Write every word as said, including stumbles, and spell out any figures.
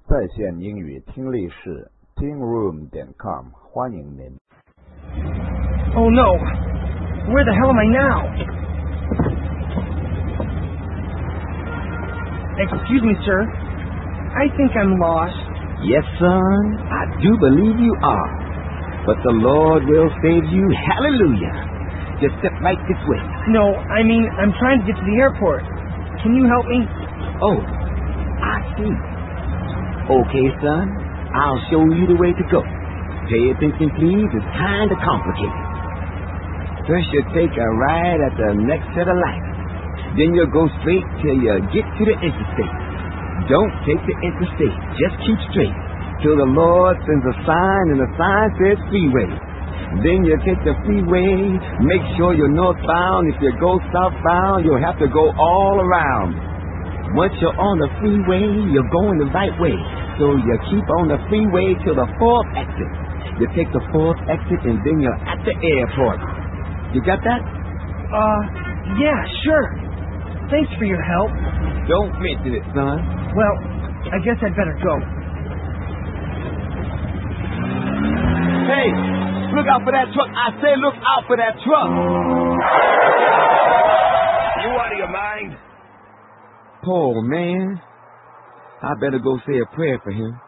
在线英语听力室 ting room 点 com 欢迎您。 Oh no! Where the hell am I now? Excuse me, sir. I think I'm lost. Yes, son, I do believe you are. But the Lord will save you. Hallelujah. Just step right this way. No, I mean, I'm trying to get to the airport. Can you help me? Oh, I see. Okay, son, I'll show you the way to go. Pay attention, please. It's kind of complicated. First, you'll take a ride at the next set of lights. Then you'll go straight till you get to the interstate. Don't take the interstate. Just keep straight till the Lord sends a sign, and the sign says freeway. Then you take the freeway. Make sure you're northbound. If you go southbound, you'll have to go all around. Once you're on the freeway, you're going the right way. So you keep on the freeway till the fourth exit. You take the fourth exit, and then you're at the airport. You got that? Uh, yeah, sure. Thanks for your help. Don't mention it, son. Well, I guess I'd better go. Hey, look out for that truck. I say look out for that truck. You out of your mind? Poor man. I better go say a prayer for him.